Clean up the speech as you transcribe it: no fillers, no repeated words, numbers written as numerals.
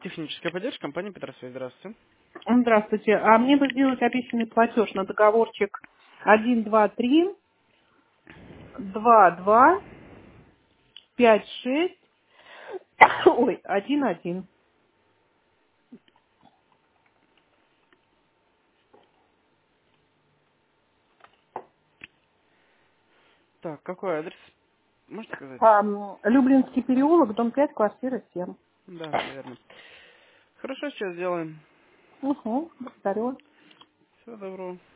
Техническая поддержка компании Петросвязь. Здравствуйте. Здравствуйте. А мне бы сделать обещанный платеж на договорчик 123 22 56 ой, 11. Так, какой адрес? Можете сказать? Люблинский переулок, дом 5, квартира 7. Да, все верно. Хорошо, сейчас сделаем. Угу, благодарю. Всего доброго.